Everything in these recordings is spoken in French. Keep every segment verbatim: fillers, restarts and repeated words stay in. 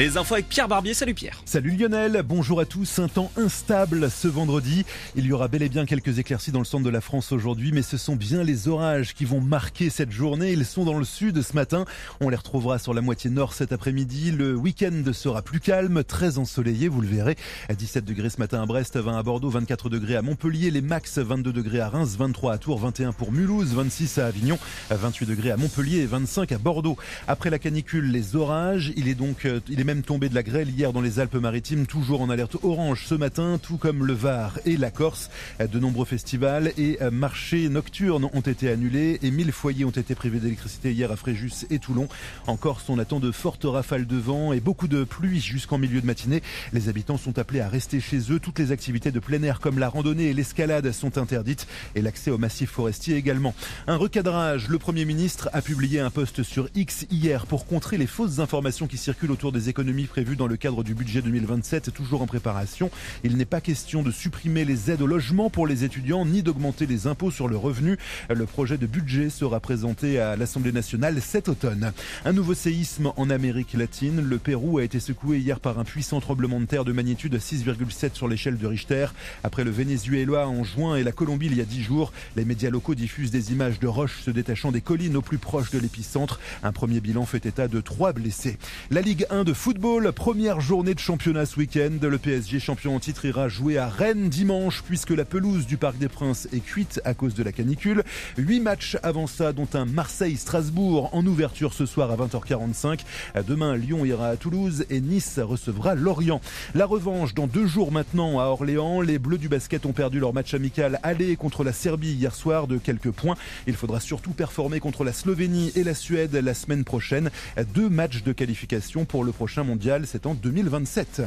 Les infos avec Pierre Barbier. Salut Pierre. Salut Lionel, bonjour à tous. Un temps instable ce vendredi. Il y aura bel et bien quelques éclaircies dans le centre de la France aujourd'hui, mais ce sont bien les orages qui vont marquer cette journée. Ils sont dans le sud ce matin. On les retrouvera sur la moitié nord cet après-midi. Le week-end sera plus calme, très ensoleillé, vous le verrez. À dix-sept degrés ce matin à Brest, vingt à Bordeaux, vingt-quatre degrés à Montpellier, les max vingt-deux degrés à Reims, vingt-trois à Tours, vingt et un pour Mulhouse, vingt-six à Avignon, vingt-huit degrés à Montpellier et vingt-cinq à Bordeaux. Après la canicule, les orages, il est donc, il est même tombé de la grêle hier dans les Alpes-Maritimes, toujours en alerte orange ce matin, tout comme le Var et la Corse. De nombreux festivals et marchés nocturnes ont été annulés et mille foyers ont été privés d'électricité hier à Fréjus et Toulon. En Corse, on attend de fortes rafales de vent et beaucoup de pluie jusqu'en milieu de matinée. Les habitants sont appelés à rester chez eux. Toutes les activités de plein air comme la randonnée et l'escalade sont interdites et l'accès au massif forestier également. Un recadrage. Le Premier ministre a publié un post sur X hier pour contrer les fausses informations qui circulent autour des économies prévues dans le cadre du budget deux mille vingt-sept, toujours en préparation. Il n'est pas question de supprimer les aides au logement pour les étudiants ni d'augmenter les impôts sur le revenu. Le projet de budget sera présenté à l'Assemblée nationale cet automne. Un nouveau séisme en Amérique latine. Le Pérou a été secoué hier par un puissant tremblement de terre de magnitude six virgule sept sur l'échelle de Richter. Après le Venezuela en juin et la Colombie il y a dix jours, les médias locaux diffusent des images de roches se détachant des collines au plus proche de l'épicentre. Un premier bilan fait état de trois blessés. La Ligue un de football, première journée de championnat ce week-end. Le P S G champion en titre ira jouer à Rennes dimanche puisque la pelouse du Parc des Princes est cuite à cause de la canicule. Huit matchs avant ça, dont un Marseille-Strasbourg en ouverture ce soir à vingt heures quarante-cinq. Demain, Lyon ira à Toulouse et Nice recevra Lorient. La revanche dans deux jours maintenant à Orléans. Les Bleus du basket ont perdu leur match amical aller contre la Serbie hier soir de quelques points. Il faudra surtout performer contre la Slovénie et la Suède la semaine prochaine. Deux matchs de qualification pour le prochain mondial, c'est en deux mille vingt-sept.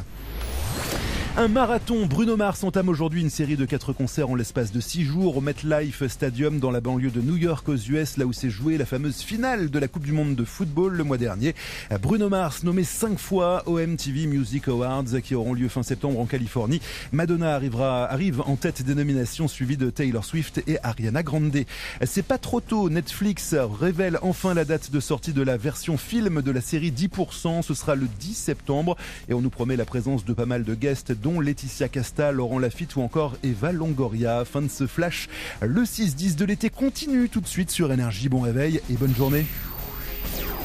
Un marathon. Bruno Mars entame aujourd'hui une série de quatre concerts en l'espace de six jours au MetLife Stadium dans la banlieue de New York aux U S, là où s'est jouée la fameuse finale de la Coupe du Monde de football le mois dernier. Bruno Mars nommé cinq fois aux M T V Music Awards qui auront lieu fin septembre en Californie. Madonna arrivera, arrive en tête des nominations suivie de Taylor Swift et Ariana Grande. C'est pas trop tôt. Netflix révèle enfin la date de sortie de la version film de la série dix pour cent. Ce sera le dix septembre et on nous promet la présence de pas mal de guests dont Laetitia Casta, Laurent Lafitte ou encore Eva Longoria. Fin de ce flash. Le six dix de l'été continue tout de suite sur Énergie. Bon réveil et bonne journée.